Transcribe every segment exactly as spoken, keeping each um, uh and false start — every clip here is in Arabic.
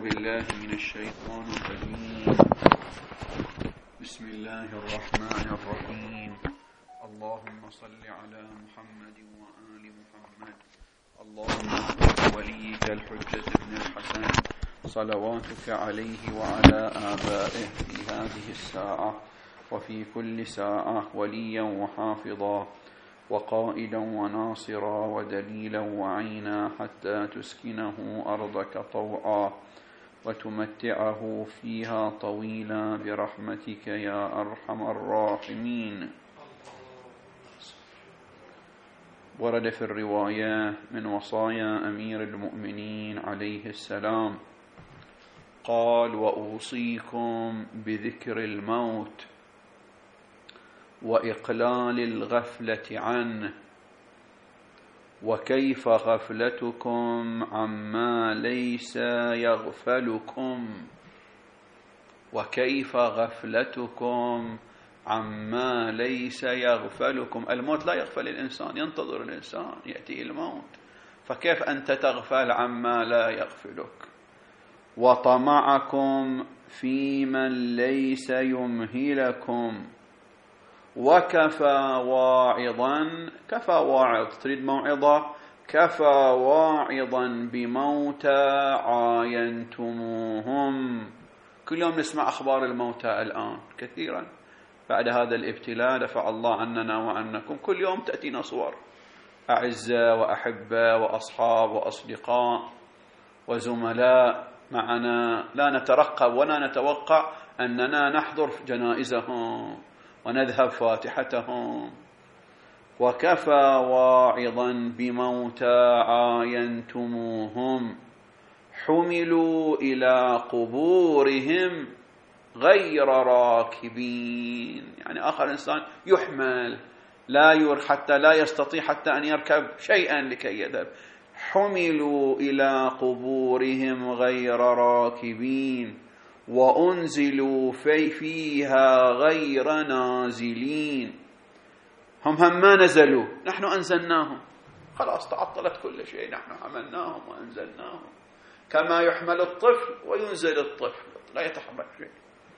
بالله من الشيطان الرجيم. بسم الله الرحمن الرحيم. اللهم صل على محمد وآل محمد. اللهم اغفر وليك الحجة ابن الحسن صلواتك عليه وعلى آبائه في هذه الساعة وفي كل ساعة وليا وحافظا وقائدا وناصرا ودليلا وعينا حتى تسكنه أرضك طوعا وتمتعه فيها طويلا برحمتك يا أرحم الراحمين. ورد في الرواية من وصايا أمير المؤمنين عليه السلام قال: وأوصيكم بذكر الموت وإقلال الغفلة عنه، وكيف غفلتكم عما ليس يغفلكم وكيف غفلتكم عما ليس يغفلكم. الموت لا يغفل الإنسان، ينتظر الإنسان يأتي الموت، فكيف أنت تغفل عما لا يغفلك؟ وطمعكم في من ليس يمهلكم، وكفى واعظا، كفى واعظ تريد موعظة، كفى واعظا بموتى عاينتموهم. كل يوم نسمع أخبار الموتى الآن كثيرا بعد هذا الابتلاء دفع الله عننا وعنكم. كل يوم تأتينا صور أعزة وأحبة وأصحاب وأصدقاء وزملاء معنا، لا نترقب ولا نتوقع أننا نحضر جنائزهم ونذهب فاتحتهم. وكفى واعظا بموتى عاينتموهم، حملوا إلى قبورهم غير راكبين. يعني آخر إنسان يحمل لا ير حتى لا يستطيع حتى أن يركب شيئا لكي يذهب. حملوا إلى قبورهم غير راكبين، وأنزلوا في فيها غير نازلين. هم هم ما نزلوا، نحن أنزلناهم، خلاص تعطلت كل شيء، نحن حملناهم وأنزلناهم. كما يحمل الطفل وينزل الطفل، لا يتحرك شيء.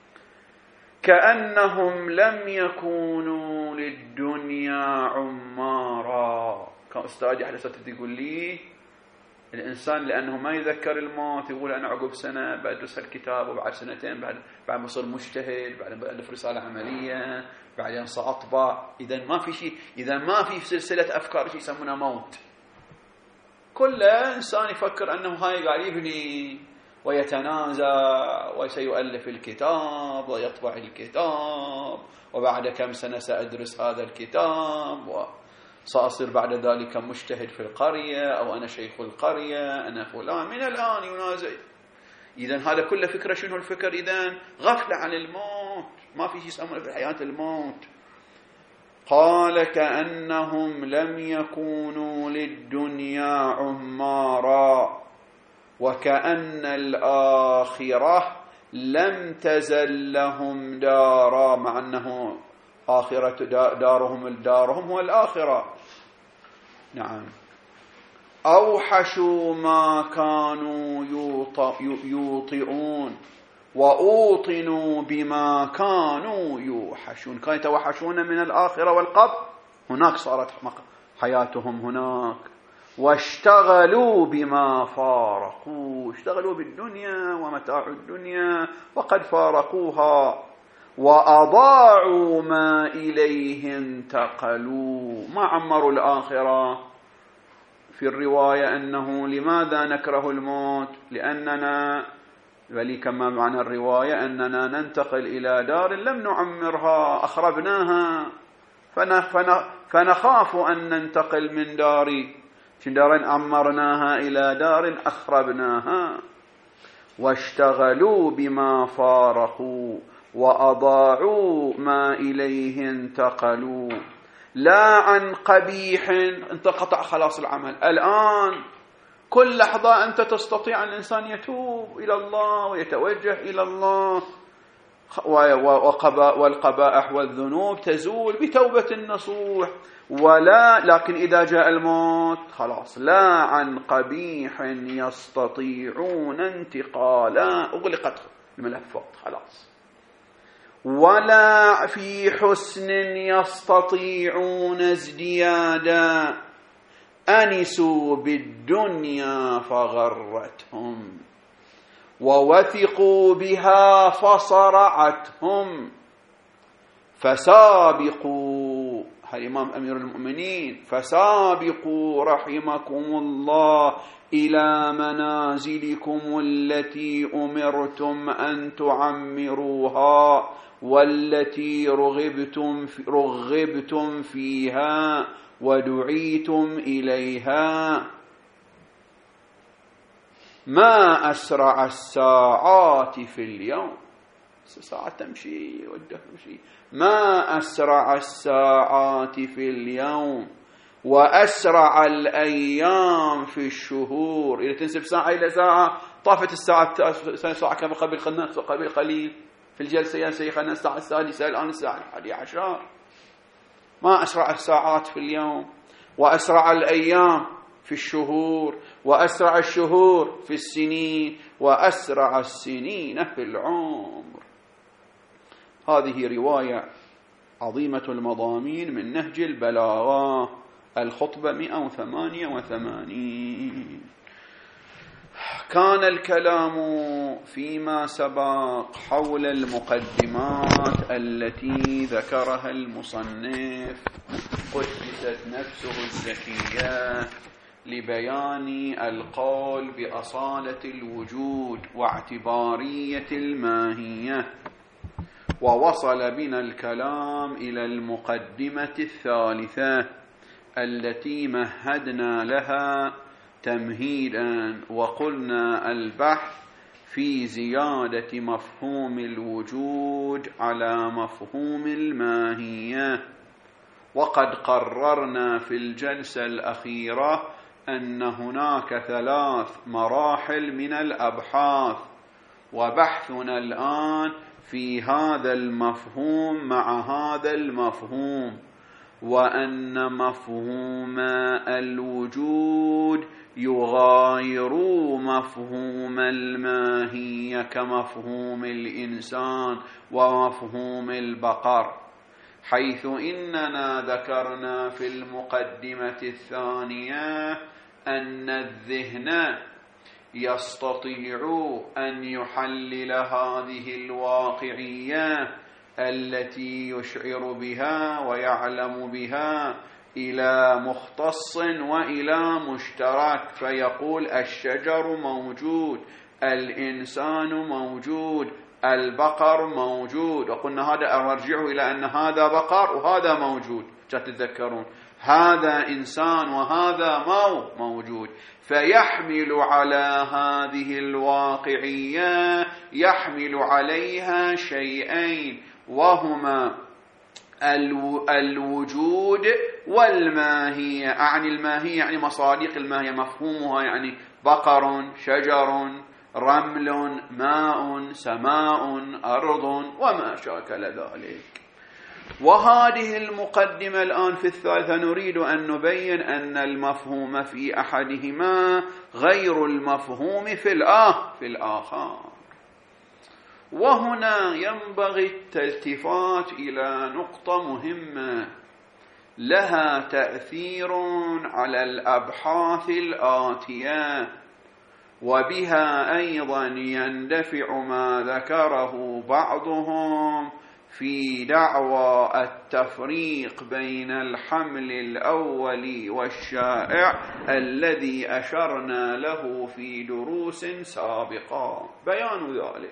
كأنهم لم يكونوا للدنيا عمارا. كأستاذي حدثت يقول لي الإنسان لأنه ما يذكر الموت يقول أنا عقب سنة بدرس الكتاب، وبعد سنتين بعد بعد بصير مجتهد، بعد بألف رسالة عملية، بعدين سأطبع. إذا ما في شيء، إذا ما في سلسلة أفكار شيء يسمونه موت. كل إنسان يفكر أنه هاي قاعد يبني ويتنازع وسيؤلف الكتاب ويطبع الكتاب، وبعد كم سنة سأدرس هذا الكتاب وسأصير بعد ذلك مجتهد في القرية، أو أنا شيخ القرية، أنا فلان. من الآن ينازع. إذن هذا كله فكرة. شنو الفكر؟ إذن غفلة عن الموت، ما في شيء يسمونه في الحياة الموت. قال: كأنهم لم يكونوا للدنيا عمارا، وكأن الآخرة لم تزل لهم دارا، مع أنه آخرة دارهم الدارهم هو الآخرة. نعم. أوحشوا ما كانوا يوطئون، وأوطنوا بما كانوا يوحشون. كانوا يتوحشون من الآخرة والقبر، هناك صارت حياتهم هناك. واشتغلوا بما فارقوا، اشتغلوا بالدنيا ومتاع الدنيا وقد فارقوها. وأضاعوا ما إليه انتقلوا، ما عمروا الآخرة. في الرواية أنه لماذا نكره الموت؟ لأننا ولي كما معنى الرواية أننا ننتقل إلى دار لم نعمرها، أخربناها، فنخاف أن ننتقل من داري دار أمرناها إلى دار أخربناها. واشتغلوا بما فارقوا، وأضاعوا ما إليه انتقلوا. لا عن قبيح، انتقطع خلاص العمل. الآن كل لحظة أنت تستطيع أن الإنسان يتوب إلى الله ويتوجه إلى الله، والقبائح والذنوب تزول بتوبة النصوح، ولا لكن إذا جاء الموت خلاص لا عن قبيح يستطيعون انتقالا، أغلقت الملفات خلاص، ولا في حسن يستطيعون ازديادا، أنسوا بالدنيا فغرتهم ووثقوا بها فصرعتهم، فسابقوا، الإمام أمير المؤمنين، فسابقوا رحمكم الله إلى منازلكم التي أمرتم أن تعمروها والتي رغبتم في رغبتم فيها ودعيتم إليها. ما أسرع الساعات في اليوم، الساعة تمشي والدهر تمشي، ما أسرع الساعات في اليوم وأسرع الأيام في الشهور. إذا تنسب ساعة إلى ساعة طافت الساعة، ساعة كم قبل قبل قليل في الجلسة يا شيخنا الساعة السادسة، الآن الساعة الحادية عشر. ما أسرع الساعات في اليوم وأسرع الأيام في الشهور وأسرع الشهور في السنين وأسرع السنين في العمر. هذه رواية عظيمة المضامين من نهج البلاغة، الخطبة مئة وثمانية وثمانين. كان الكلام فيما سبق حول المقدمات التي ذكرها المصنف قدست نفسه الزكية لبيان القول بأصالة الوجود واعتبارية الماهية، ووصل بنا الكلام إلى المقدمة الثالثة التي مهدنا لها تمهيدا، وقلنا البحث في زيادة مفهوم الوجود على مفهوم الماهية. وقد قررنا في الجلسة الأخيرة أن هناك ثلاث مراحل من الأبحاث، وبحثنا الآن في هذا المفهوم مع هذا المفهوم، وأن مفهوم الوجود يغاير مفهوم الماهية كمفهوم الإنسان ومفهوم البقر، حيث إننا ذكرنا في المقدمة الثانية أن الذهن يستطيع أن يحلل هذه الواقعية التي يشعر بها ويعلم بها إلى مختص وإلى مشترك، فيقول الشجر موجود، الإنسان موجود، البقر موجود. وقلنا هذا أرجعه إلى أن هذا بقر وهذا موجود، تتذكرون هذا إنسان وهذا مو موجود، فيحمل على هذه الواقعية، يحمل عليها شيئين، وهما الوجود والماهية. أعني الماهية يعني مصادق الماهية، مفهومها يعني بقر، شجر، رمل، ماء، سماء، أرض، وما شاكل ذلك. وهذه المقدمة الآن في الثالثة نريد أن نبين أن المفهوم في أحدهما غير المفهوم في الآخر في الآخر. وهنا ينبغي الالتفات إلى نقطة مهمة لها تأثير على الأبحاث الآتية، وبها أيضا يندفع ما ذكره بعضهم في دعوى التفريق بين الحمل الأول والشائع الذي أشرنا له في دروس سابقة. بيان ذلك: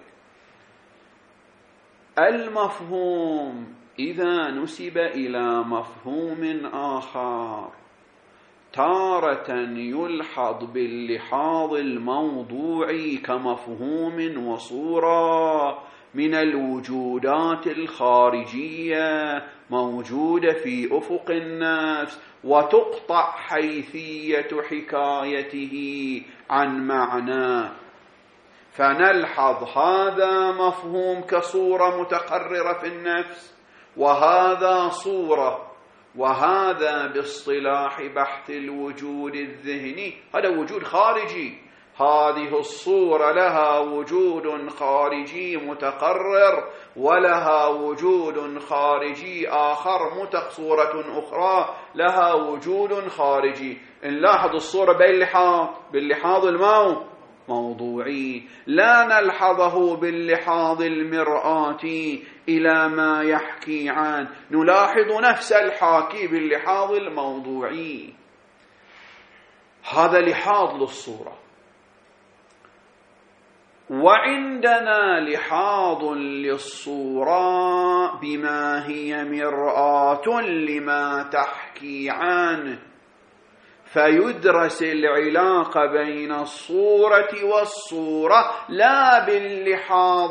المفهوم إذا نسب إلى مفهوم آخر تارة يلحظ باللحاظ الموضوعي كمفهوم وصورة من الوجودات الخارجية موجودة في أفق النفس، وتقطع حيثية حكايته عن معنى، فنلحظ هذا مفهوم كصورة متقررة في النفس، وهذا صورة، وهذا باصطلاح بحث الوجود الذهني هذا وجود خارجي. هذه الصورة لها وجود خارجي متقرر، ولها وجود خارجي آخر متق صورة أخرى لها وجود خارجي. نلاحظ الصورة باللحاظ باللحاظ المو موضوعي، لا نلحظه باللحاظ المرآتي إلى ما يحكي عنه، نلاحظ نفس الحاكي باللحاظ الموضوعي. هذا لحاظ للصورة. وعندنا لحاظ للصورة بما هي مرآة لما تحكي عنه، فيدرس العلاقة بين الصورة والصورة لا باللحاظ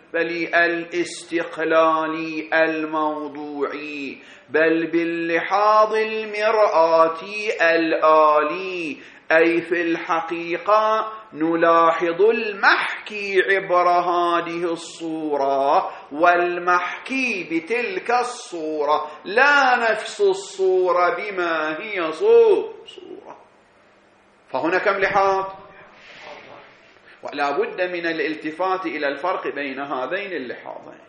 الاستقلالي الموضوعي، بل باللحاظ المرآتي الآلي. أي في الحقيقة نلاحظ المحكي عبر هذه الصورة والمحكي بتلك الصورة، لا نفس الصورة بما هي صورة. فهنا كم لحاظ؟ ولا بد من الالتفات إلى الفرق بين هذين اللحاظين.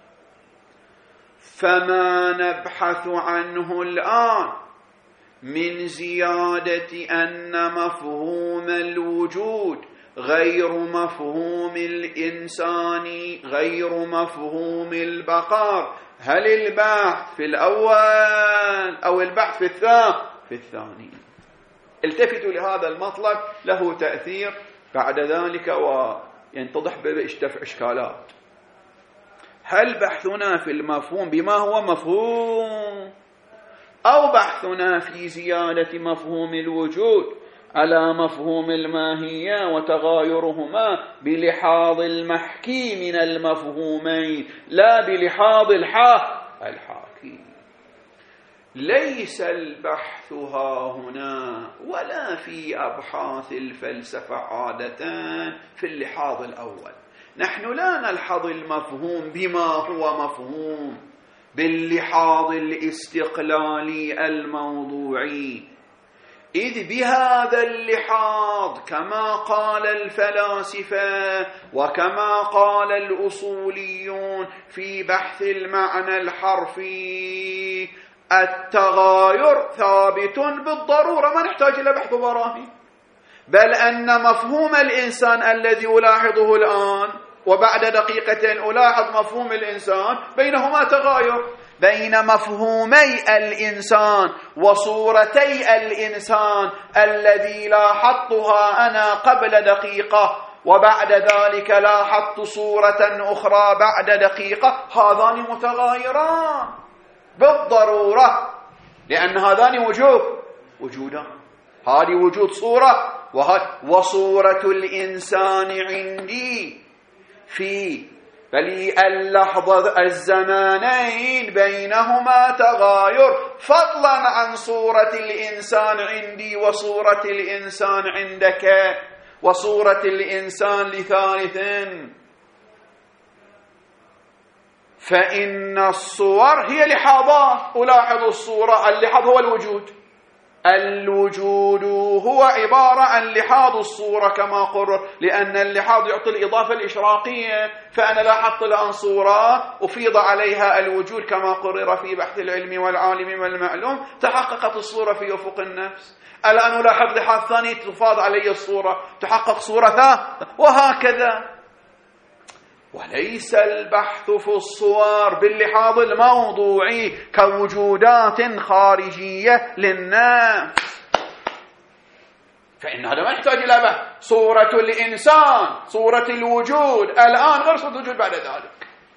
فما نبحث عنه الآن من زيادة أن مفهوم الوجود غير مفهوم الإنسان غير مفهوم البقاء، هل البحث في الأول أو البحث في في الثاني؟ التفتوا لهذا المطلب، له تأثير بعد ذلك وينتضح بإشكالات. هل بحثنا في المفهوم بما هو مفهوم، أو بحثنا في زيادة مفهوم الوجود على مفهوم الماهية وتغايرهما بلحاظ المحكي من المفهومين لا بلحاظ الحاكي؟ ليس البحث ها هنا ولا في أبحاث الفلسفة عادة في اللحاظ الأول. نحن لا نلحظ المفهوم بما هو مفهوم باللحاظ الاستقلالي الموضوعي، إذ بهذا اللحاظ كما قال الفلاسفة وكما قال الأصوليون في بحث المعنى الحرفي التغاير ثابت بالضرورة، ما نحتاج إلى بحث براهين، بل أن مفهوم الإنسان الذي ألاحظه الآن وبعد دقيقتين ألاحظ مفهوم الإنسان بينهما تغاير، بين مفهومي الإنسان وصورتي الإنسان الذي لاحظتها أنا قبل دقيقة وبعد ذلك لاحظت صورة أخرى بعد دقيقة، هذان متغايران بالضرورة، لأن هذان وجود وجودان، هذه وجود صورة وصورة الإنسان عندي في بل اللحظة الزمانين بينهما تغاير، فضلا عن صورة الإنسان عندي وصورة الإنسان عندك وصورة الإنسان لثالث. فإن الصور هي لحاظات، ألاحظ الصورة، اللحاظ هو الوجود، الوجود هو عبارة عن لحاظ الصورة كما قرر، لأن اللحاظ يعطي الإضافة الإشراقية، فأنا لاحظت الآن صورة أفيض عليها الوجود كما قرر في بحث العلم والعالم والمعلوم، تحققت الصورة في أفق النفس. الآن ألاحظ لحاظ ثاني تفاض علي الصورة، تحقق صورة ثالثة، وهكذا. وليس البحث في الصور باللحاظ الموضوعي كوجودات خارجية للنفس، فإن هذا ما يحتاج إلى بحث. صورة الإنسان، صورة الوجود الآن غير صورة الوجود بعد ذلك.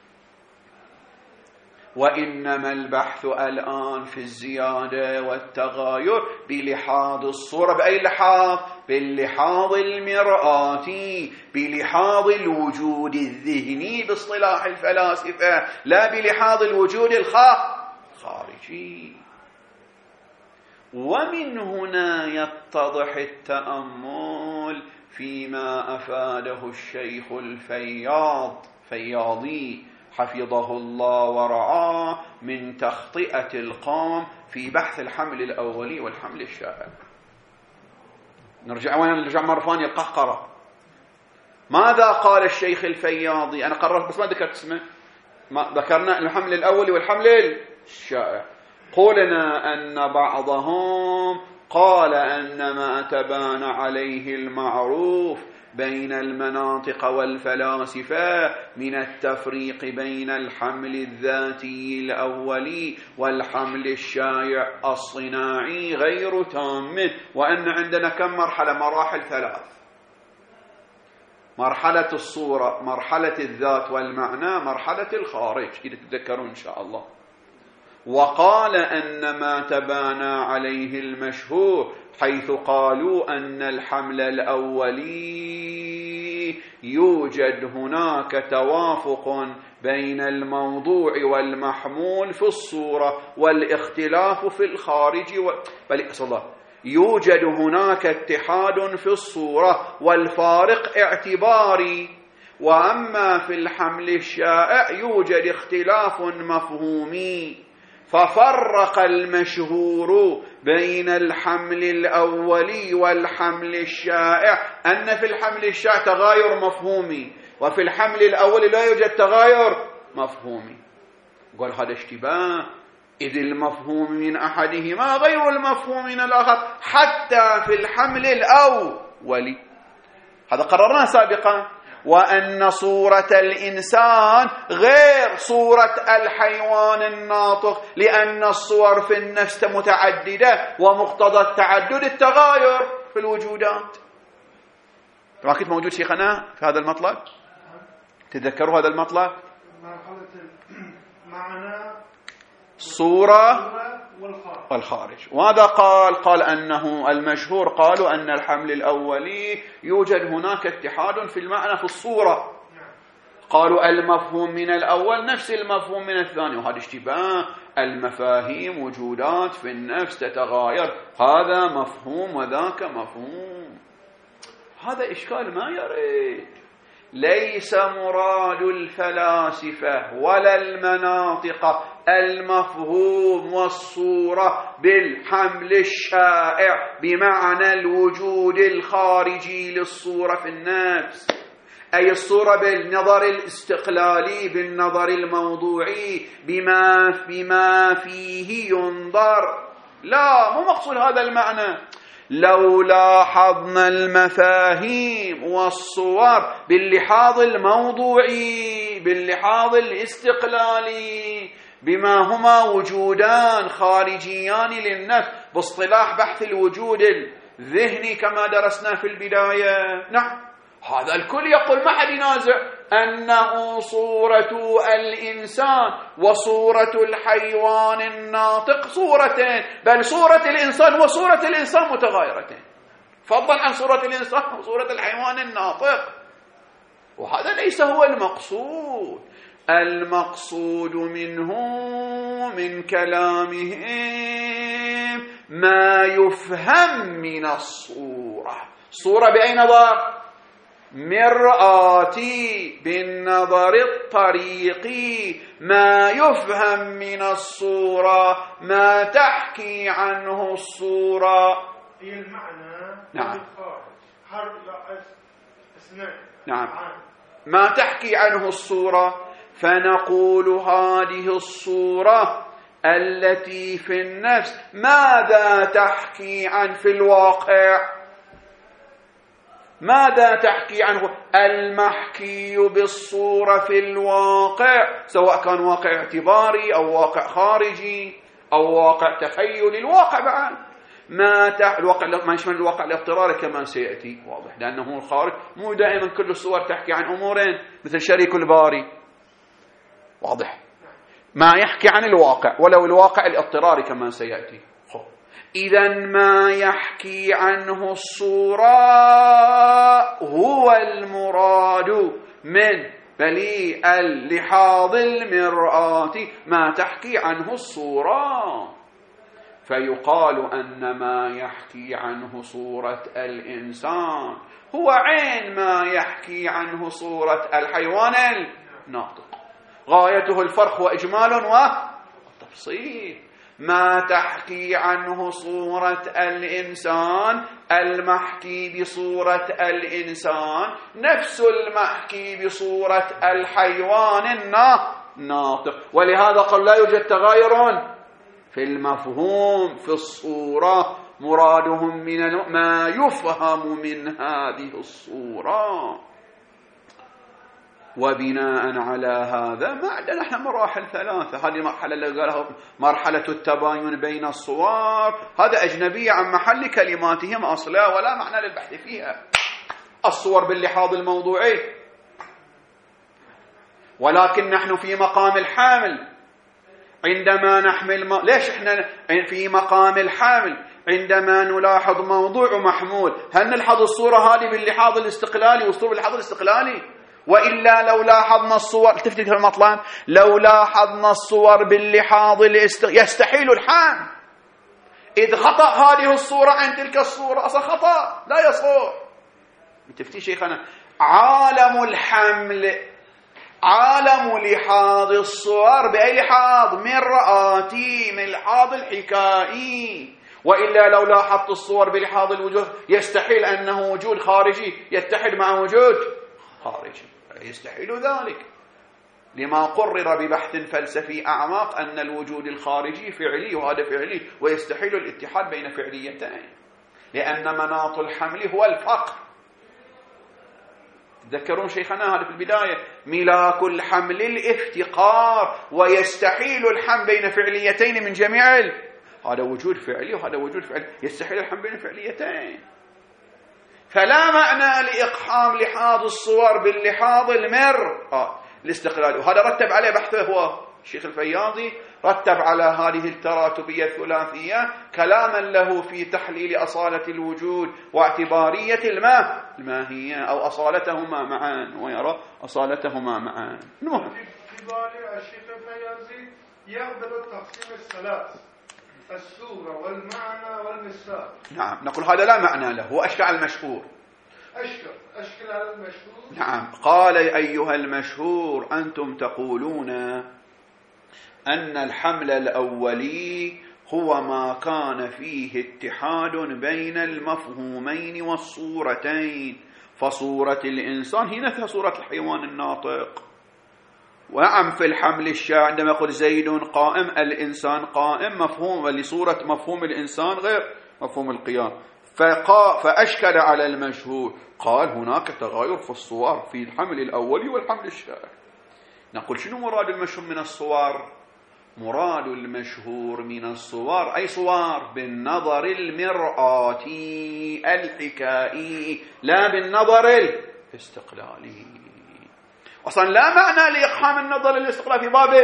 وإنما البحث الآن في الزيادة والتغاير بلحاظ الصورة. بأي لحاظ؟ باللحاظ المرآتي، بلحاظ الوجود الذهني باصطلاح الفلاسفة، لا بلحاظ الوجود الخارجي. ومن هنا يتضح التأمل فيما أفاده الشيخ الفياض فياضي حفظه الله ورعاه من تخطئة القوم في بحث الحمل الأولي والحمل الشائع. نرجع وين؟ نرجع مرة ثانية القهقرة. ماذا قال الشيخ الفياضي؟ أنا قررت بس ما ذكرت اسمه. ما ذكرنا الحمل الأولي والحمل الشائع. قلنا أن بعضهم قال أن ما تبان عليه المعروف بين المناطق والفلاسفة من التفريق بين الحمل الذاتي الأولي والحمل الشائع الصناعي غير تام، وأن عندنا كم مرحلة؟ مراحل ثلاث: مرحلة الصورة، مرحلة الذات والمعنى، مرحلة الخارج، إذا تتذكرون إن شاء الله. وقال أن ما تبانى عليه المشهور حيث قالوا أن الحمل الأولي يوجد هناك توافق بين الموضوع والمحمول في الصورة والاختلاف في الخارج و... بل الله يوجد هناك اتحاد في الصورة والفارق اعتباري، وأما في الحمل الشائع يوجد اختلاف مفهومي. ففرق المشهور بين الحمل الأولي والحمل الشائع أن في الحمل الشائع تغاير مفهومي، وفي الحمل الأولي لا يوجد تغاير مفهومي. قال هذا اشتباه، إذ المفهوم من أحدهما غير المفهوم من الآخر حتى في الحمل الأولي. هذا قررناه سابقا. وأن صورة الإنسان غير صورة الحيوان الناطق، لأن الصور في النفس متعددة، ومقتضى التعدد التغاير في الوجودات. ما كنت موجود شيخنا في هذا المطلب؟ تذكروا هذا المطلب؟ مرحلة المعنى، الصورة والخارج. وماذا قال؟ قال أنه المشهور قالوا أن الحمل الأولي يوجد هناك اتحاد في المعنى في الصورة، قالوا المفهوم من الأول نفس المفهوم من الثاني، وهذا اشتباه. المفاهيم وجودات في النفس تتغاير، هذا مفهوم وذاك مفهوم. هذا إشكال ما يريد. ليس مراد الفلاسفة ولا المناطق المفهوم والصورة بالحمل الشائع بمعنى الوجود الخارجي للصورة في النفس، أي الصورة بالنظر الاستقلالي، بالنظر الموضوعي، بما, بما فيه ينظر. لا، مو مقصود هذا المعنى. لو لاحظنا المفاهيم والصور باللحاظ الموضوعي، باللحاظ الاستقلالي، بما هما وجودان خارجيان للنفس باصطلاح بحث الوجود الذهني كما درسنا في البداية، نعم، هذا الكل يقول، ما حد ينازع أنه صورة الإنسان وصورة الحيوان الناطق صورتين، بل صورة الإنسان وصورة الإنسان متغايرتين، فضلا عن صورة الإنسان وصورة الحيوان الناطق. وهذا ليس هو المقصود. المقصود منه من كلامهم ما يفهم من الصورة. صورة بأي نظر؟ مرآتي، بالنظر الطريقي. ما يفهم من الصورة ما تحكي عنه الصورة في المعنى. نعم. حرف أسنان. نعم. ما تحكي عنه الصورة، فنقول هذه الصورة التي في النفس ماذا تحكي عن في الواقع؟ ماذا تحكي عنه؟ المحكي بالصورة في الواقع، سواء كان واقع اعتباري أو واقع خارجي أو واقع تخيلي، الواقع بعد ما تح... الواقع ما يشمل الواقع الاضطراري كما سيأتي، واضح، لأنه الخارج مو دائما كل الصور تحكي عن أمورين مثل شريك الباري، واضح، ما يحكي عن الواقع ولو الواقع الاضطراري كما سيأتي. إذن ما يحكي عنه الصورة هو المراد من بلي اللحاظ المرآة، ما تحكي عنه الصورة. فيقال أن ما يحكي عنه صورة الإنسان هو عين ما يحكي عنه صورة الحيوان الناطق. غايته الفرق وإجمال وتفصيل. ما تحكي عنه صورة الإنسان المحكي بصورة الإنسان نفس المحكي بصورة الحيوان الناطق. ولهذا قال لا يوجد تغاير في المفهوم في الصورة، مرادهم من ما يفهم من هذه الصورة. وبناء على هذا ما عندنا احنا مراحل ثلاثة. هذه المرحلة اللي قالها مرحلة التباين بين الصور، هذا أجنبية عن محل كلماتهم أصلا ولا معنى للبحث فيها. الصور باللحاظ الموضوعي، ولكن نحن في مقام الحامل عندما نحمل م... ليش احنا في مقام الحامل عندما نلاحظ موضوع محمول؟ هل نلحظ الصورة هذه باللحاظ الاستقلالي والصورة باللحاظ الاستقلالي؟ وإلا لو لاحظنا الصور، تفتكر في المطلب لو لاحظنا الصور باللحاظ الاست... يستحيل الحمل، إذ خطأ هذه الصورة عن تلك الصورة أصلا خطأ لا يصح. تفتي شيخنا عالم الحمل عالم لحاظ الصور بأي لحاظ؟ من رآتي، من لحاظ الحكائي. وإلا لو لاحظت الصور بلحاظ الوجود يستحيل أنه وجود خارجي يتحد مع وجود خارجي، يستحيل ذلك لما قرر ببحث فلسفي أعمق أن الوجود الخارجي فعلي وهذا فعلي، ويستحيل الاتحاد بين فعليتين لأن مناط الحمل هو الفقر. تذكرون شيخنا هذا في البداية، ملاك الحمل الافتقار، ويستحيل الحمل بين فعليتين من جميع ال... هذا وجود فعلي وهذا وجود فعلي، يستحيل الحمل بين فعليتين. فلا معنى لإقحام لحاظ الصور باللحاظ المر آه. الاستقلال. وهذا رتب عليه بحثه هو الشيخ الفياضي، رتب على هذه التراتبية الثلاثية كلاما له في تحليل أصالة الوجود واعتبارية الماء الماهية أو أصالتهما معا، ويرى أصالتهما معا. نوع في بالي الشيخ الفياضي يقبل التقسيم الثلاث، الصورة والمعنى والمثال. نعم، نقول هذا لا معنى له، هو أشكل على المشهور. أشكل أشكل على المشهور. نعم. قال أيها المشهور أنتم تقولون أن الحمل الأولي هو ما كان فيه اتحاد بين المفهومين والصورتين، فصورة الإنسان هي نفسها صورة الحيوان الناطق. وعم في الحمل الشاع عندما يقول زيد قائم الإنسان قائم، مفهوم لصورة مفهوم الإنسان غير مفهوم القيام، فقا فأشكل على المشهور. قال هناك تغاير في الصور في الحمل الأولي والحمل الشاع. نقول شنو مراد المشهور من الصور؟ مراد المشهور من الصور أي صور بالنظر المرآتي الحكائي لا بالنظر الاستقلالي. أصلا لا معنى لإقحام النظر الاستقلالي في باب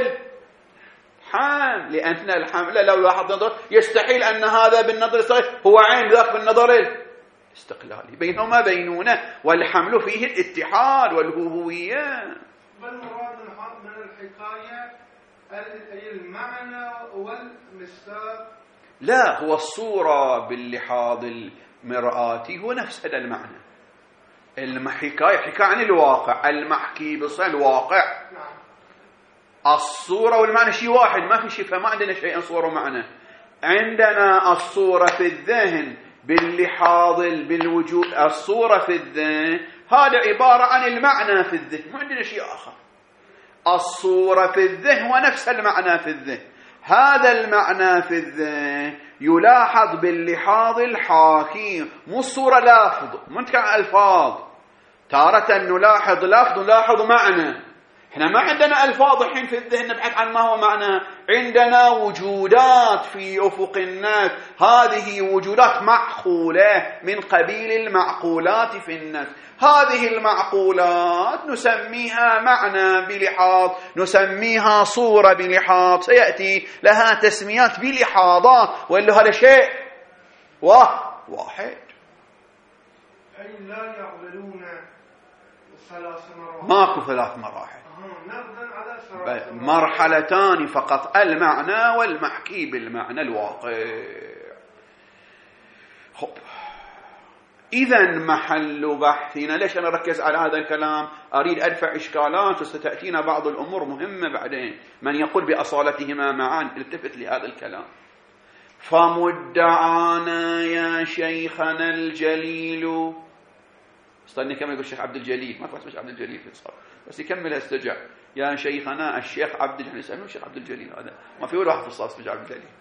الحمل، لأن الحمل لو لاحظ نظر يستحيل أن هذا بالنظر الاستقلالي هو عين ذاك بالنظر الاستقلالي، بينهما بينونة، والحمل فيه الاتحاد والهوية. بل مراد من الحكاية المعنى والمثال؟ لا، هو الصورة باللحاظ المرآتي هو نفس هذا المعنى. الحكاية حكاية عن الواقع، المحكي بصيغة الواقع. الصورة والمعنى شيء واحد، ما في شيء، فما عندنا شيء صورة ومعنى. عندنا الصورة في الذهن باللحاظ بالوجود، الصورة في الذهن هذا عبارة عن المعنى في الذهن، ما عندنا شيء آخر. الصورة في الذهن ونفس المعنى في الذهن، هذا المعنى في الذهن يلاحظ باللحاظ الحاكي، مو الصورة لافظ، منتكع ألفاظ. تارة نلاحظ لفظ نلاحظ معنى. احنا ما عندنا ألفاظ الحين في الذهن نبحث عن ما هو معنى، عندنا وجودات في أفق النفس، هذه وجودات معقولة من قبيل المعقولات في النفس. هذه المعقولات نسميها معنى بلحاظ، نسميها صورة بلحاظ، سيأتي لها تسميات بلحاظات، وإلا هذا شيء واحد. أي لا يعملون ثلاث مراحل، ماكو ثلاث مراحل، على مرحلتان فقط، المعنى والمحكي بالمعنى الواقع. خب إذا محل بحثنا، ليش أنا أركز على هذا الكلام؟ أريد أدفع إشكالات وستأتينا بعض الأمور مهمة بعدين. من يقول بأصالتهما معا التفت لهذا الكلام. فمدعانا يا شيخنا الجليل، استني كما يقول الشيخ عبد الجليل، ما فهمت الشيخ عبد الجليل في الصار، بس يكمل استجع يا شيخنا الشيخ عبد الجليل، اسمه الشيخ عبد الجليل، هذا ما في ولا واحد في الصار اسمه عبد الجليل.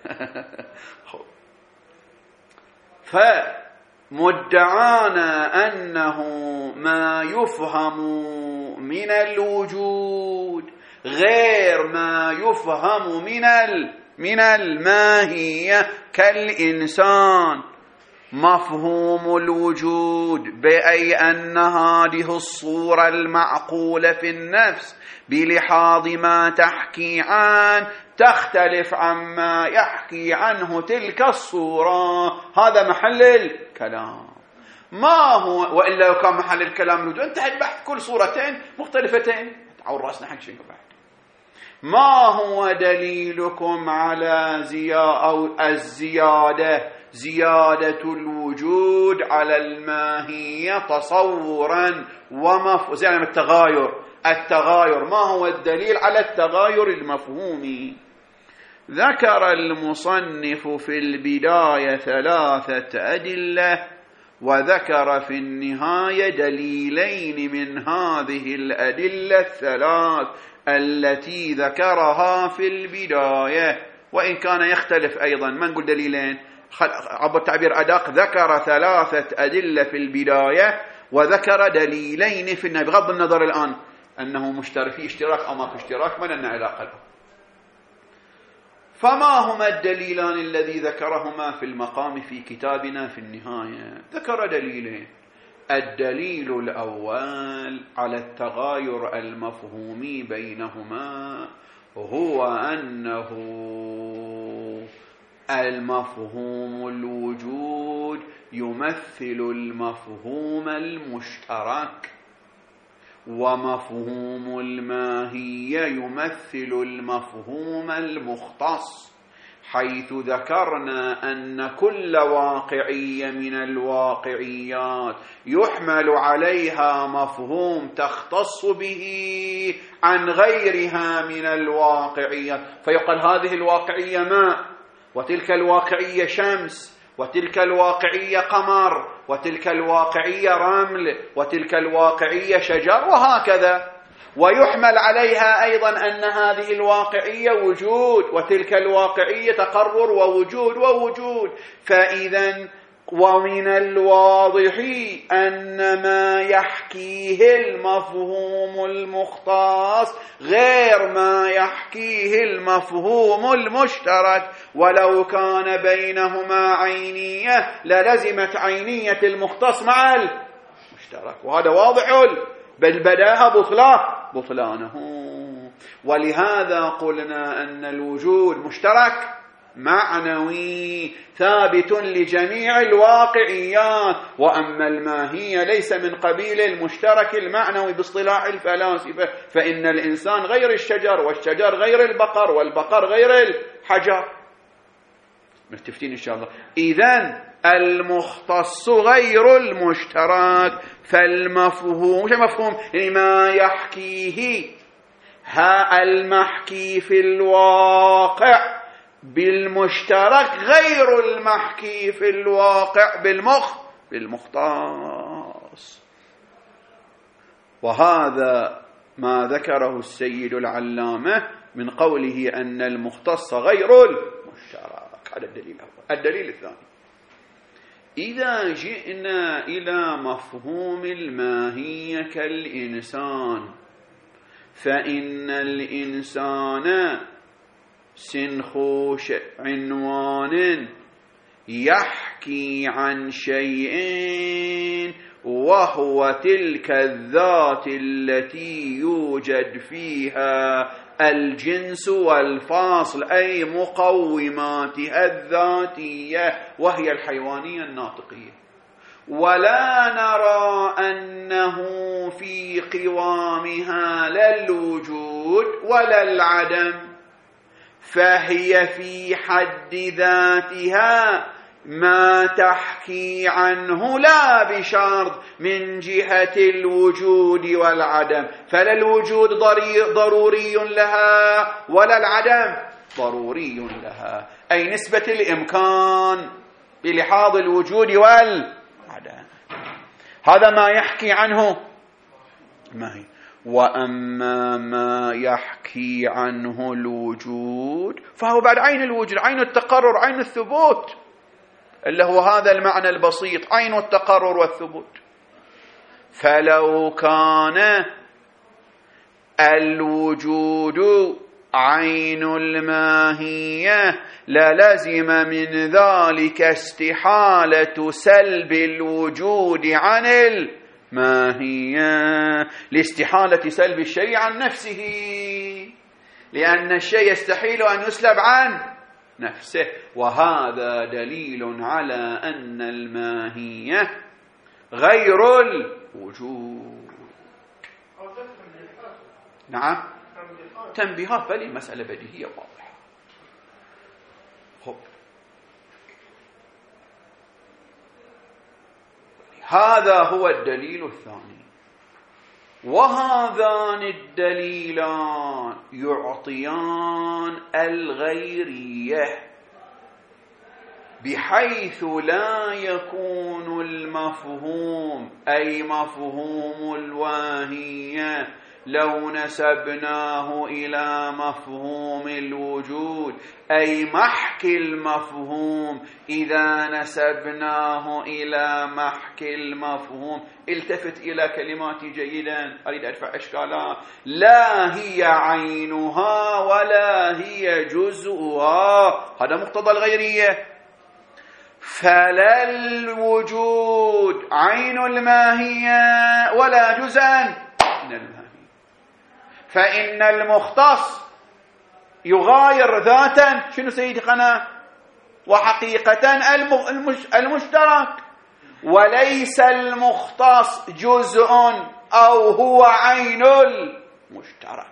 فمدعانا أنه ما يفهم من الوجود غير ما يفهم من ال من الماهية كالإنسان، مفهوم الوجود بأي أن هذه الصورة المعقولة في النفس بلحاظ ما تحكي عن تختلف عما يحكي عنه تلك الصورة. هذا محل الكلام. ما هو وإلا لو كان محل الكلام الوجود انتهى البحث، كل صورتين مختلفتين تعور رأسنا حق شيء بعد. ما هو دليلكم على زيا أو الزيادة زيادة الوجود على الماهية تصورا ومفهوم، زي التغاير التغاير ما هو الدليل على التغاير المفهومي؟ ذكر المصنف في البداية ثلاثة أدلة، وذكر في النهاية دليلين من هذه الأدلة الثلاث التي ذكرها في البداية، وإن كان يختلف أيضا، ما نقول دليلين عبر تعبير أدق، ذكر ثلاثة أدلة في البداية وذكر دليلين في النهاية، بغض النظر الآن أنه مشترك في اشتراك أو ما في اشتراك، ما لنا علاقة له. فما هما الدليلان الذي ذكرهما في المقام في كتابنا في النهاية؟ ذكر دليلين. الدليل الأول على التغاير المفهومي بينهما هو أنه المفهوم الوجود يمثل المفهوم المشترك، ومفهوم الماهية يمثل المفهوم المختص، حيث ذكرنا أن كل واقعية من الواقعيات يحمل عليها مفهوم تختص به عن غيرها من الواقعيات، فيقال هذه الواقعية ماء، وتلك الواقعية شمس، وتلك الواقعية قمر، وتلك الواقعية رمل، وتلك الواقعية شجر، وهكذا. ويحمل عليها أيضا أن هذه الواقعية وجود، وتلك الواقعية تقرر ووجود ووجود. فإذا ومن الواضح أن ما يحكيه المفهوم المختص غير ما يحكيه المفهوم المشترك، ولو كان بينهما عينية للزمت عينية المختص مع المشترك، وهذا واضح بل بداها بطلانه بطلانه. ولهذا قلنا أن الوجود مشترك معنوي ثابت لجميع الواقعيات، وأما الماهية ليس من قبيل المشترك المعنوي باصطلاح الفلاسفة، فإن الإنسان غير الشجر، والشجر غير البقر، والبقر غير الحجر. متفقين إن شاء الله؟ إذن المختص غير المشترك، فالمفهوم مش مفهوم ما يحكيه ها المحكي في الواقع بالمشترك غير المحكي في الواقع بالمخ بالمختص. وهذا ما ذكره السيد العلامة من قوله أن المختص غير المشترك. هذا الدليل الأول. الدليل الثاني، إذا جئنا إلى مفهوم الماهية كالإنسان، فإن الإنسان سنخوش عنوان يحكي عن شيء وهو تلك الذات التي يوجد فيها الجنس والفاصل، أي مقوماتها الذاتية، وهي الحيوانية الناطقية. ولا نرى أنه في قوامها لا الوجود ولا العدم، فهي في حد ذاتها ما تحكي عنه لا بشرط من جهة الوجود والعدم، فلا الوجود ضروري لها ولا العدم ضروري لها، أي نسبة الإمكان بلحاظ الوجود والعدم. هذا ما يحكي عنه ما هي. وأما ما يحكي عنه الوجود فهو بعد عين الوجود، عين التقرر، عين الثبوت، اللي هو هذا المعنى البسيط، عين التقرر والثبوت. فلو كان الوجود عين الماهية للزم من ذلك استحالة سلب الوجود عن الماهية، لاستحالة سلب الشيء عن نفسه، لأن الشيء يستحيل أن يسلب عن نفسه، وهذا دليل على أن الماهية غير الوجود. نعم تنبيهات، بل المسألة بديهية واضحة. خب. هذا هو الدليل الثاني. وهذان الدليلان يعطيان الغيرية، بحيث لا يكون المفهوم أي مفهوم الواهية لو نسبناه إلى مفهوم الوجود، أي محكي المفهوم إذا نسبناه إلى محكي المفهوم. التفت إلى كلماتي جيدا، أريد أدفع إشكالات. لا هي عينها ولا هي جزءها، هذا مقتضى الغيرية. فلا الوجود عين الماهية ولا جزءا من الماهية، فإن المختص يغاير ذاتا شنو سيدي قناة وحقيقة المشترك، وليس المختص جزء أو هو عين المشترك.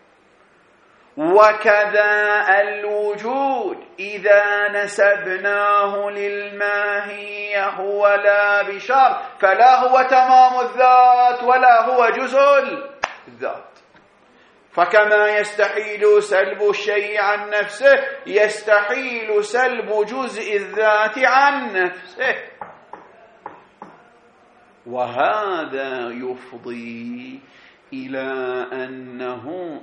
وكذا الوجود إذا نسبناه للماهية هو لا بشرط، فلا هو تمام الذات ولا هو جزء الذات. فكما يستحيل سلب الشيء عن نفسه يستحيل سلب جزء الذات عن نفسه. وهذا يفضي إلى أنه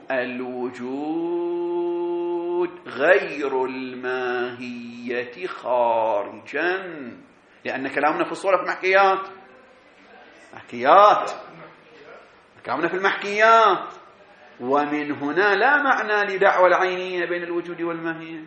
الوجود غير الماهية خارجا، لأن كلامنا في الصورة في محكيات محكيات كلامنا في المحكيات. ومن هنا لا معنى لدعوى العينية بين الوجود والماهية.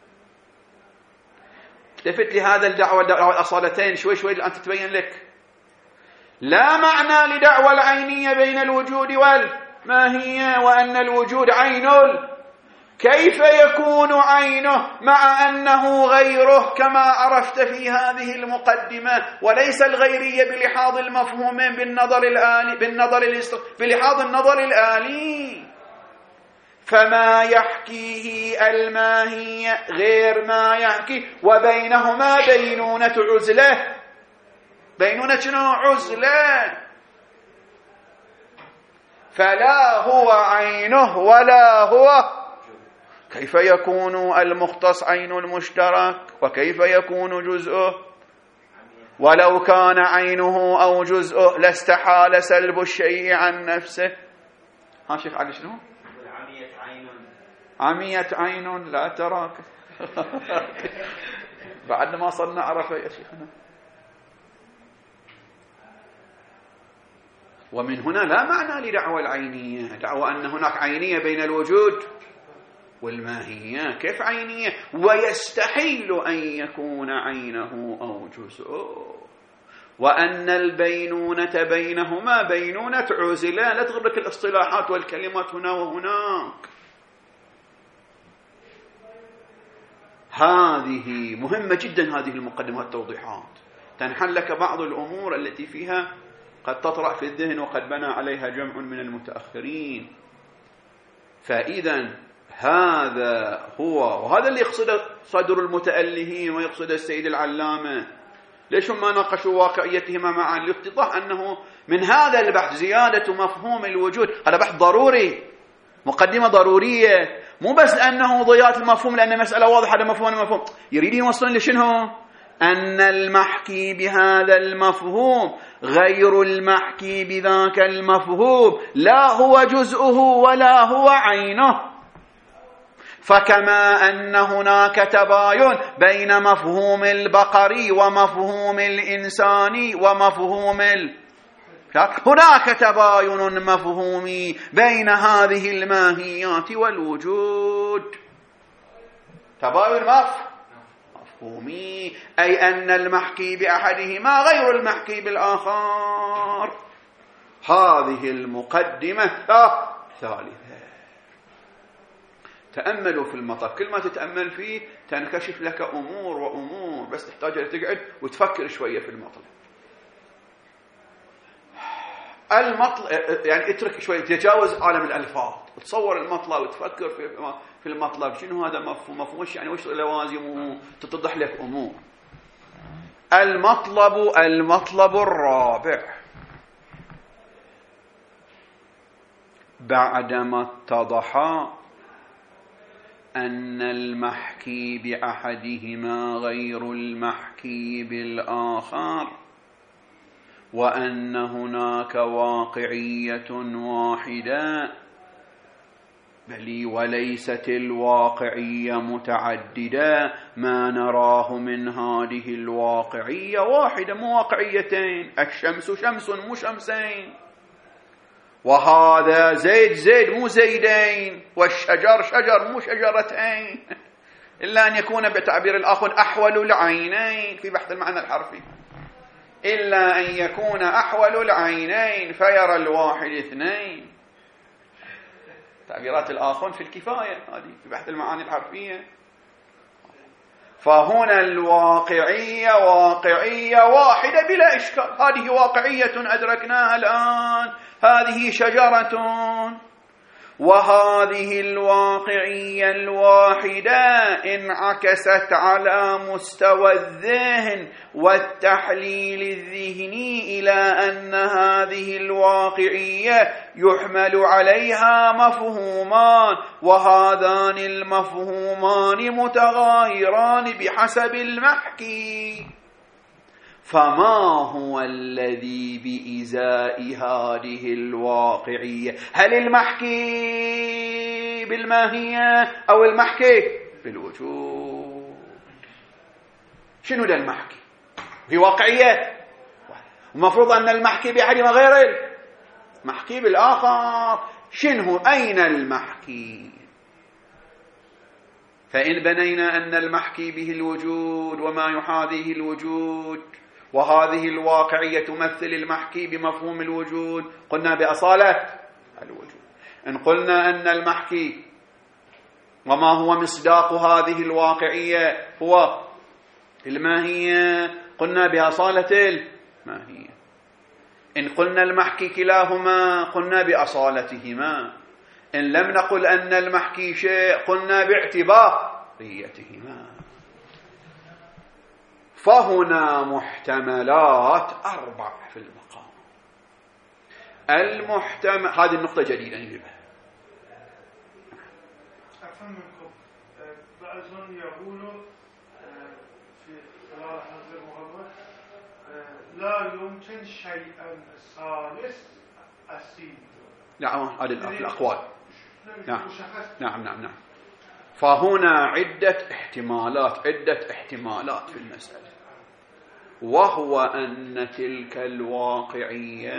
التفت لهذا الدعوة الدعوة الأصالتين شوي شوي الآن تتبين لك. لا معنى لدعوى العينية بين الوجود والماهية وأن الوجود عين، كيف يكون عينه مع أنه غيره كما عرفت في هذه المقدمة؟ وليس الغيرية بلحاظ المفهومين بالنظر الآلي بالنظر بلحاظ النظر الآلي. فما يحكيه الماهية غير ما يحكي، وبينهما بينونة عزلة. بينونة شنو؟ عزلة. فلا هو عينه ولا هو. كيف يكون المختص عين المشترك وكيف يكون جزءه؟ ولو كان عينه أو جزءه لاستحال سلب الشيء عن نفسه. ها شيخ علي شنو؟ عمية عين. عمية عين لا تراك. بعد ما صرنا عرفه يا شيخنا. ومن هنا لا معنى لدعوى العينية، دعوى أن هناك عينية بين الوجود والماهية. كيف عينية؟ ويستحيل أن يكون عينه أو جزءه. وأن البينونة بينهما بينونة عزلة. لا تغرك الاصطلاحات والكلمات هنا وهناك. هذه مهمة جدا، هذه المقدمات التوضيحات تنحل لك بعض الأمور التي فيها قد تطرأ في الذهن وقد بنى عليها جمع من المتأخرين. فإذا هذا هو، وهذا اللي يقصده صدر المتألهين ويقصده السيد العلامة. ليش ما ناقشوا واقعيتهما معا؟ لاتضاح أنه من هذا البحث زيادة مفهوم الوجود، هذا بحث ضروري، مقدمة ضرورية، مو بس أنه ضياء المفهوم لأن مسألة واضحة، هذا مفهوم المفهوم، يريدون يوصلون لشنو؟ أن المحكي بهذا المفهوم غير المحكي بذاك المفهوم، لا هو جزءه ولا هو عينه. فكما أن هناك تباين بين مفهوم البقري ومفهوم الإنساني ومفهوم ال... هناك تباين مفهومي بين هذه الماهيات والوجود، تباين مفهومي، أي أن المحكي بأحدهما غير المحكي بالآخر. هذه المقدمة ثالثة. تأملوا في المطلب، كل ما تتأمل فيه تنكشف لك أمور وأمور، بس تحتاج تقعد وتفكر شوية في المطلب. المطلب يعني اترك شوية، تجاوز عالم الألفاظ، تصور المطلب وتفكر في في المطلب، شنو هذا مفهوم، مفهوم وش يعني، وش لوازمه، تتضح لك أمور. المطلب المطلب الرابع، بعدما اتضح أن المحكي بأحدهما غير المحكي بالآخر، وأن هناك واقعية واحدة، بل وليست الواقعية متعددة، ما نراه من هذه الواقعية واحدة، مو واقعيتين، الشمس شمس مو شمسين، وهذا زيد زيد مو زيدين، والشجر شجر مو شجرتين، إلا أن يكون بتعبير الآخر أحول العينين في بحث المعنى الحرفي، إلا أن يكون أحول العينين فيرى الواحد اثنين. تعبيرات الآخر في الكفاية، هذه في بحث المعاني الحرفية. فهنا الواقعية واقعية واحدة بلا إشكال، هذه واقعية أدركناها الآن، هذه شجرة، وهذه الواقعية الواحدة انعكست على مستوى الذهن والتحليل الذهني إلى أن هذه الواقعية يحمل عليها مفهومان، وهذان المفهومان متغايران بحسب المحكي. فما هو الذي بإزاء هذه الواقعية؟ هل المحكي بالماهية أو المحكي بالوجود؟ شنو ده المحكي؟ في واقعية، المفروض أن المحكي بأحدهما غير المحكي بالآخر. شنو؟ أين المحكي؟ فإن بنينا أن المحكي به الوجود وما يحاذيه الوجود، وهذه الواقعية تمثل المحكي بمفهوم الوجود، قلنا بأصالة الوجود. إن قلنا أن المحكي وما هو مصداق هذه الواقعية هو الماهية، قلنا بأصالة الماهية. إن قلنا المحكي كلاهما قلنا بأصالتهما. إن لم نقل أن المحكي شيء قلنا باعتباريتهما. فهنا محتملات أربع في المقام. المحتمل، هذه النقطة جديدة نجيبها. أفهم منكم بعضهم يقولوا في خلال هذا الموضوع لا يمكن شيئا ثالث أسيد. نعم، هذه الأقوال. نعم نعم نعم نعم. فهنا عدة احتمالات، عدة احتمالات في المسألة، وهو أن تلك الواقعية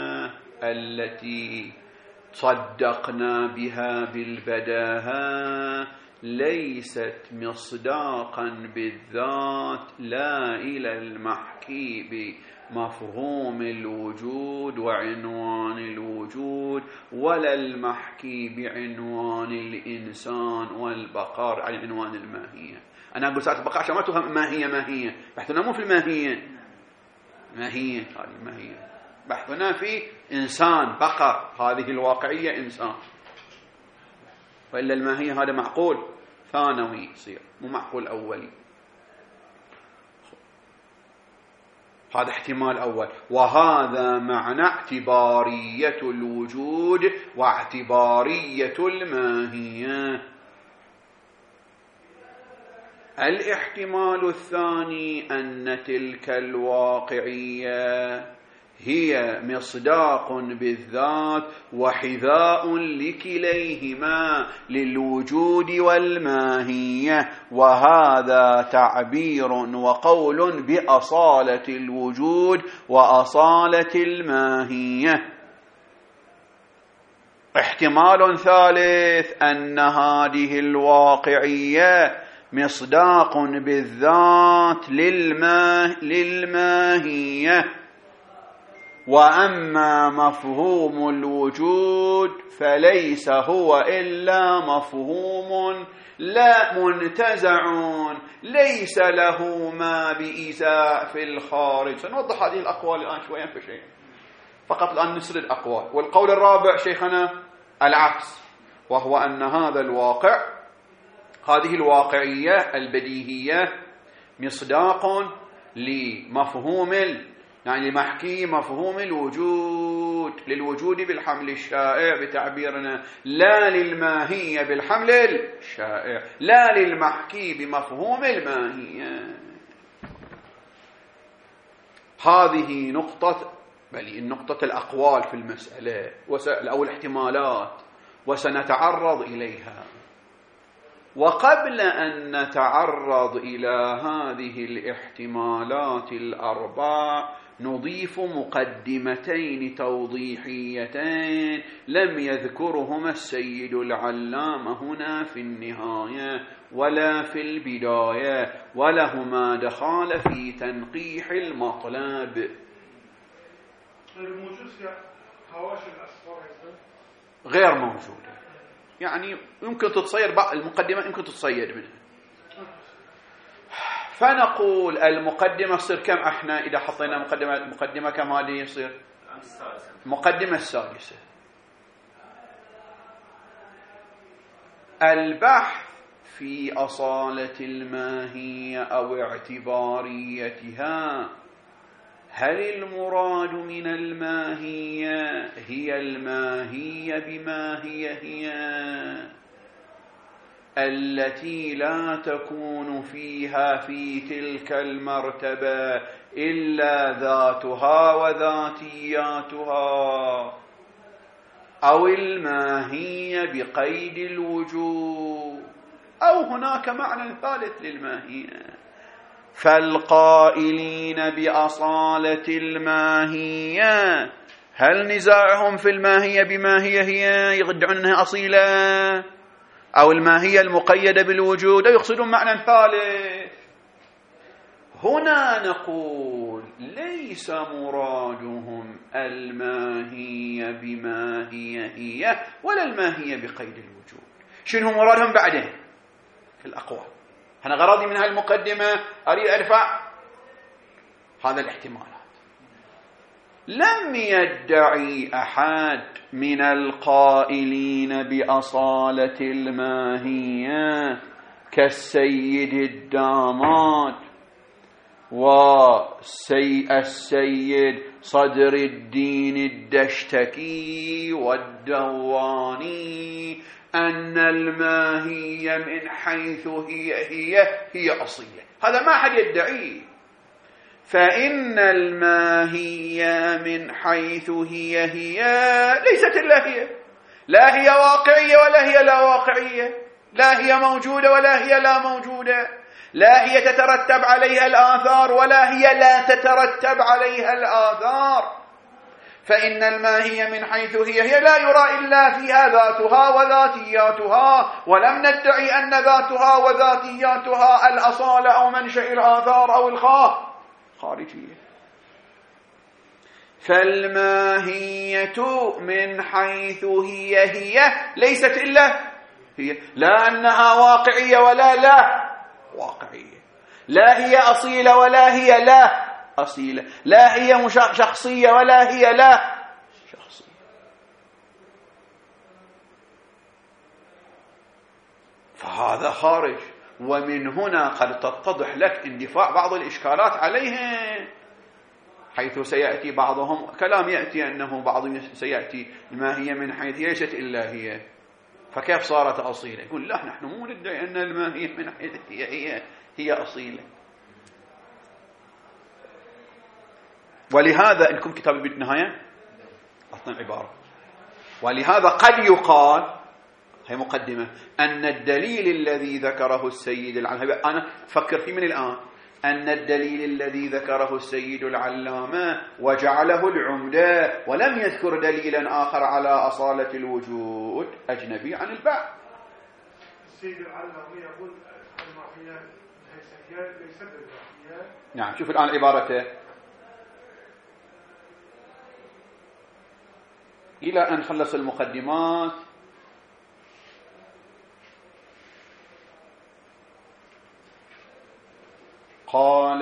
التي صدقنا بها بالبداهة ليست مصداقا بالذات لا إلى المحكي بمفهوم الوجود وعنوان الوجود، ولا المحكي بعنوان الإنسان والبقر على عنوان الماهية. أنا أقول ساعة البقاء عشان ما تفهم ماهية ماهية، بحثنا مو في الماهية ماهية، هذه الماهية بحثنا في إنسان بقر، هذه الواقعية إنسان. وإلا الماهية هذا معقول ثانوي يصير، مو معقول أولي. هذا احتمال أول. وهذا معنى اعتبارية الوجود واعتبارية الماهية. الاحتمال الثاني أن تلك الواقعية هي مصداق بالذات وحذاء لكليهما للوجود والماهية، وهذا تعبير وقول بأصالة الوجود وأصالة الماهية. احتمال ثالث أن هذه الواقعية مصداق بالذات للماه للماهية، وأما مفهوم الوجود فليس هو إلا مفهوم لا منتزع ليس له ما بإزاء في الخارج. سنوضح هذه الأقوال الآن شويا فشيء، فقط الآن نسرد الأقوال. والقول الرابع شيخنا العكس، وهو أن هذا الواقع، هذه الواقعية البديهية مصداق لمفهوم يعني لمحكي مفهوم الوجود، للوجود بالحمل الشائع بتعبيرنا، لا للماهية بالحمل الشائع، لا للمحكي بمفهوم الماهية. هذه نقطة بل النقطة الأقوال في المسألة أو الاحتمالات، وسنتعرض إليها. وقبل أن نتعرض إلى هذه الاحتمالات الأربع نضيف مقدمتين توضيحيتين لم يذكرهما السيد العلامة هنا في النهاية ولا في البداية، ولهما دخال في تنقيح المطلب. غير موجودة، يعني يمكن تتصيد بعض المقدمة، يمكن تتصيد منها. فنقول المقدمة تصير كم احنا إذا حطينا مقدمة مقدمة كم هذه يصير مقدمة السادسة. البحث في أصالة الماهية أو اعتباريتها، هل المراد من الماهية هي الماهية بما هي هي التي لا تكون فيها في تلك المرتبة إلا ذاتها وذاتياتها، أو الماهية بقيد الوجود، أو هناك معنى ثالث للماهية. فالقائلين بأصالة الماهية هل نزاعهم في الماهية بما هي هي يدعون أنها أصيلة أو الماهية المقيدة بالوجود، أو يقصدون معنى ثالث؟ هنا نقول ليس مرادهم الماهية بما هي هي ولا الماهية بقيد الوجود. شنو مرادهم بعدين في الأقوال؟ أنا غرضي من هالمقدمة أريد أرفع هذا الاحتمالات. لم يدعي أحد من القائلين بأصالة الماهية كالسيد الداماد والسيد صدر الدين الدشتكي والدواني أن الماهية من حيث هي هي هي أصيلة. هذا ما حد يدعيه. فإن الماهية من حيث هي هي ليست إلا هي، لا هي واقعية ولا هي لا واقعية، لا هي موجودة ولا هي لا موجودة، لا هي تترتب عليها الآثار ولا هي لا تترتب عليها الآثار. فإن الماهية من حيث هي هي لا يرى إلا فيها ذاتها وذاتياتها، ولم ندعي أن ذاتها وذاتياتها الأصالة أو منشأ الآثار أو الخارجية. فالماهية من حيث هي هي ليست إلا هي، لا أنها واقعية ولا لا واقعية، لا هي أصيلة ولا هي لا أصيلة، لا هي شخصية ولا هي لا شخصية. هذا خارج. ومن هنا قد تتضح لك اندفاع بعض الإشكالات عليهم، حيث سيأتي بعضهم كلام يأتي أنه بعضهم سيأتي الماهية من حيث هي ليست إلا هي، فكيف صارت أصيلة؟ يقول لا، نحن مو ندعي أن الماهية من حيث هي هي, هي أصيلة. ولهذا إنكم كتاب بالنهاية أصلا عبارة، ولهذا قد يقال، هي مقدمة، أن الدليل الذي ذكره السيد العلامة، أنا فكر فيه من الآن، أن الدليل الذي ذكره السيد العلامة وجعله العمدة ولم يذكر دليلا آخر على أصالة الوجود أجنبي عن البعض. السيد العلامة يقول الماهية ليست الماهية. نعم، شوف الآن عبارته: إلى أن خلص المقدمات قال: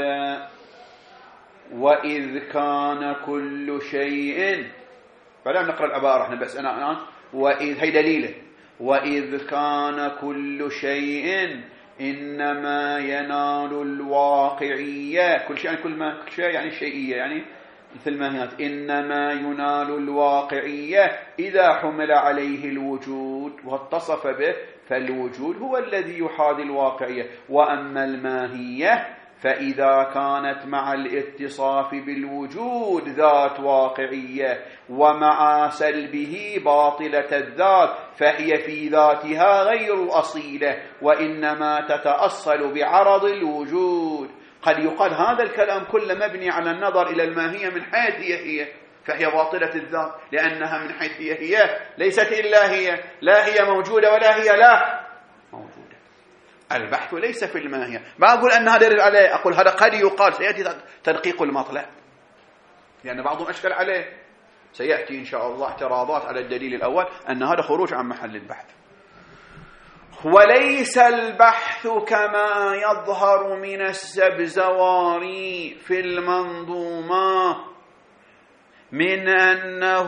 وإذ كان كل شيء، بعدين نقرأ العبارة احنا بس أنا الآن. وإذ هي دليله: وإذ كان كل شيء إنما ينال الواقعية، كل شيء يعني كل ما كل شيء يعني شيئية، يعني مثل ما هي، إنما ينال الواقعية إذا حمل عليه الوجود واتصف به، فالوجود هو الذي يحاذي الواقعية. وأما الماهية فإذا كانت مع الاتصاف بالوجود ذات واقعية ومع سلبه باطلة الذات، فهي في ذاتها غير أصيلة، وإنما تتأصل بعرض الوجود. قد يقال هذا الكلام كله مبني على النظر إلى الماهية من حيث هي هي، فهي باطلة الذات، لأنها من حيث هي هي ليست إلا هي، لا هي موجودة ولا هي لا موجودة. البحث ليس في الماهية. ما أقول أن هذا يرد عليه، أقول هذا قد يقال، سيأتي تدقيق المطلع، لأن بعضهم أشكل عليه، سيأتي إن شاء الله اعتراضات على الدليل الأول أن هذا خروج عن محل البحث. وليس البحث كما يظهر من السبزواري في المنظومة من أنه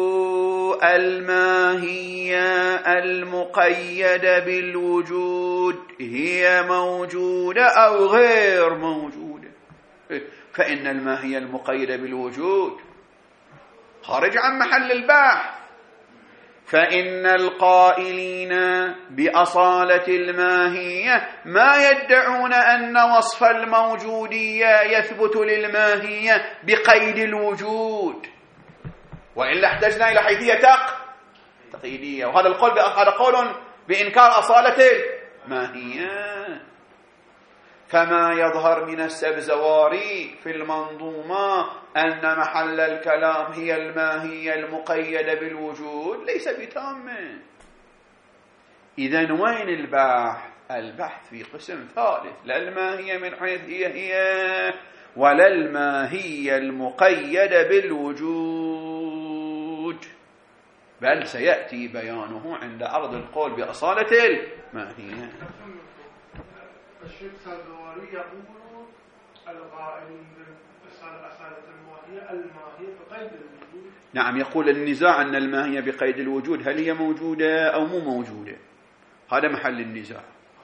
الماهية المقيدة بالوجود هي موجودة أو غير موجودة، فإن الماهية المقيدة بالوجود خارج عن محل البحث. فإن القائلين بأصالة الماهية ما يدعون أن وصف الموجودية يثبت للماهية بقيد الوجود، وإلا احتجنا إلى حيثية تقييدية، وهذا القول هذا قول بإنكار أصالة الماهية. فما يظهر من السبزواري في المنظومة أن محل الكلام هي الماهية المقيدة بالوجود ليس بتامة. إذن وين البحث؟ البحث في قسم ثالث، لا الماهية من حيث هي هي ولا الماهية المقيدة بالوجود، بل سيأتي بيانه عند عرض القول بأصالة الماهية. الشيخ السبزواري يقول القائلين بأصالة الماهية الماهية بقيد الوجود. نعم، يقول النزاع أن الماهية بقيد الوجود هل هي موجودة أو مو موجودة، هذا محل النزاع،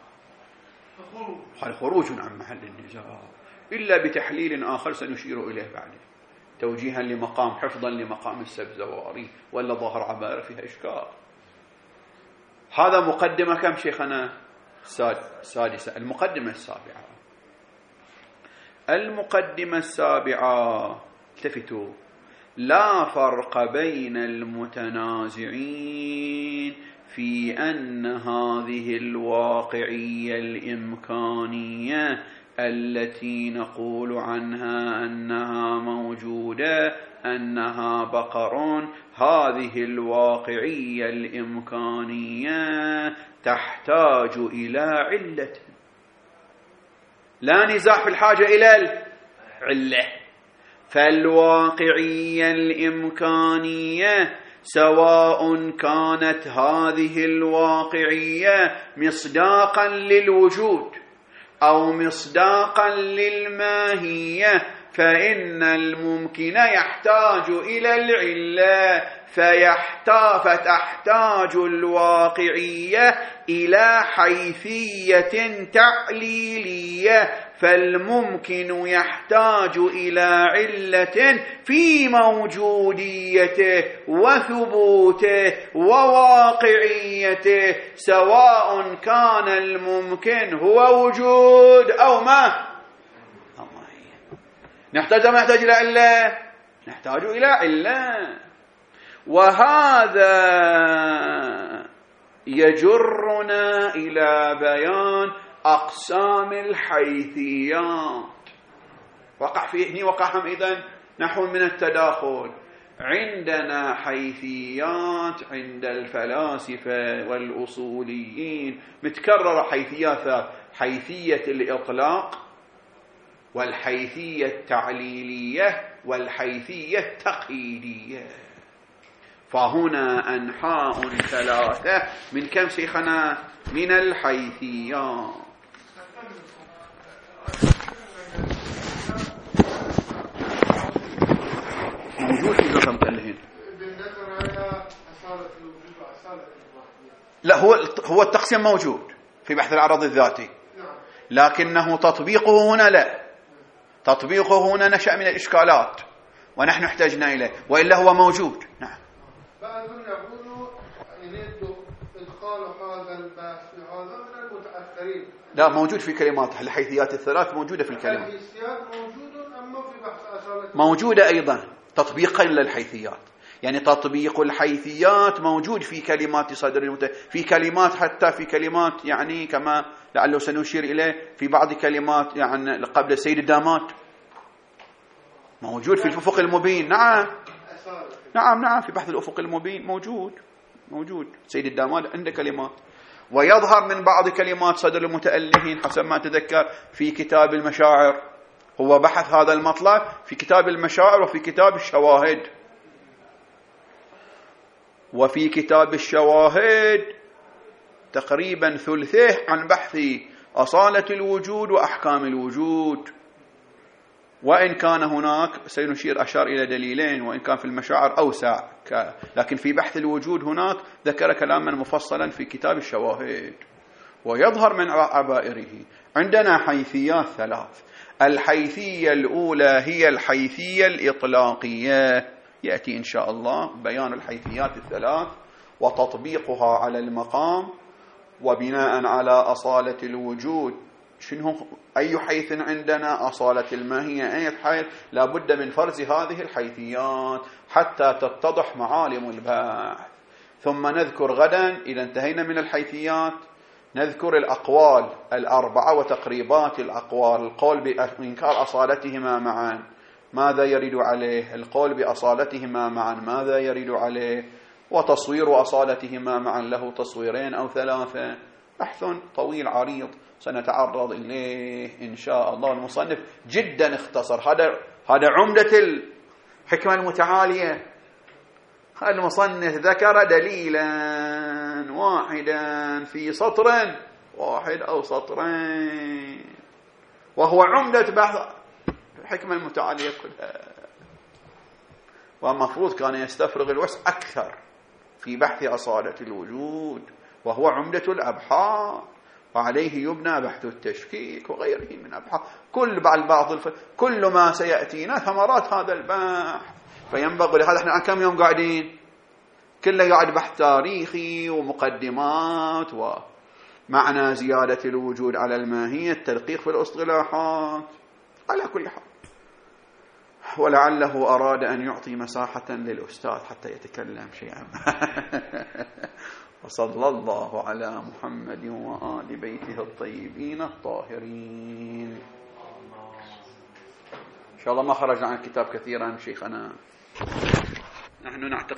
هذا خروج عن محل النزاع، إلا بتحليل آخر سنشير إليه بعد، توجيها لمقام حفظا لمقام السبزواري، ولا ظاهر عبارة فيها إشكال. هذا مقدمة كم شيخنا؟ السادسة. المقدمة السابعة. المقدمة السابعة التفتوا: لا فرق بين المتنازعين في أن هذه الواقعية الإمكانية التي نقول عنها أنها موجودة أنها بقر، هذه الواقعية الإمكانية تحتاج إلى علة، لا نزاع في الحاجة إلى العلة. فالواقعية الإمكانية سواء كانت هذه الواقعية مصداقا للوجود أو مصداقا للماهية، فإن الممكن يحتاج إلى العلة فيحتاج فتحتاج الواقعية إلى حيثية تعليلية، فالممكن يحتاج إلى علة في موجوديته وثبوته وواقعيته، سواء كان الممكن هو وجود أو ما. نحتاج ما نحتاج إلى علة، نحتاج إلى علة. وهذا يجرنا إلى بيان أقسام الحيثيات. وقع فيه وقعهم إذن نحو من التداخل. عندنا حيثيات عند الفلاسفة والأصوليين متكررة، حيثيات: حيثية الإطلاق، والحيثية التعليلية، والحيثية التقييدية. فهنا أنحاء ثلاثة من كم شيخنا؟ من الحيثيات. موجود في زخم تلهين. لا، هو هو التقسيم موجود في بحث العرض الذاتي، لكنه تطبيقه هنا لا، تطبيقه هنا نشأ من الإشكالات ونحن احتجنا إليه، وإلا هو موجود. نعم. بعضهم يقول يريد إدخال هذا البحث في هذا من المتأخرين. لا، موجود في كلمات الحيثيات الثلاث، موجودة في الكلمات. الحيثيات موجود، أما في بحث أصالة موجودة أيضا تطبيقا للحيثيات، يعني تطبيق الحيثيات موجود في كلمات صدر المت... في كلمات، حتى في كلمات يعني كما لعله سنشير إليه في بعض كلمات يعني قبل السيد الدامات موجود في الأفق المبين. نعم نعم نعم في بحث الأفق المبين موجود موجود سيد الدامات عنده كلمات. ويظهر من بعض كلمات صدر المتألهين حسب ما أتذكر في كتاب المشاعر، هو بحث هذا المطلب في كتاب المشاعر وفي كتاب الشواهد. وفي كتاب الشواهد تقريبا ثلثه عن بحث أصالة الوجود وأحكام الوجود، وإن كان هناك سنشير أشار إلى دليلين، وإن كان في المشاعر أوسع، لكن في بحث الوجود هناك ذكر كلاما مفصلا في كتاب الشواهد. ويظهر من عبائره عندنا حيثيات ثلاث. الحيثية الأولى هي الحيثية الإطلاقية، يأتي إن شاء الله بيان الحيثيات الثلاث وتطبيقها على المقام وبناء على أصالة الوجود. شنو أي حيث عندنا أصالة الماهية، أي حيث لابد من فرز هذه الحيثيات حتى تتضح معالم البحث. ثم نذكر غدا إذا انتهينا من الحيثيات نذكر الأقوال الأربعة وتقريبات الأقوال. القول بإنكار أصالتهما معا ماذا يرد عليه، القول بأصالتهما معا ماذا يرد عليه، وتصوير أصالتهما معا له تصويرين أو ثلاثة. بحث طويل عريض سنتعرض إليه إن شاء الله. المصنف جدا اختصر، هذا هذا عمدة الحكمة المتعالية. المصنف ذكر دليلا واحدا في سطر واحد أو سطرين، وهو عمدة بحث الحكمة المتعالية كلها. والمفروض كان يستفرغ الوسع أكثر في بحث أصالة الوجود، وهو عمدة الأبحاث، وعليه يبنى بحث التشكيك وغيره من أبحاث. كل بعض بعض الف... كل ما سيأتينا ثمرات هذا البحث. فينبغي لهذا احنا كم يوم قاعدين كله قاعد بحث تاريخي ومقدمات ومعنى زيادة الوجود على الماهية، التدقيق في الاصطلاحات. على كل حال ولعله أراد أن يعطي مساحة للأستاذ حتى يتكلم شيئا. وصلى الله على محمد وآل بيته الطيبين الطاهرين. إن شاء الله ما خرجنا عن الكتاب كثيرا شيخنا. نحن نعتقد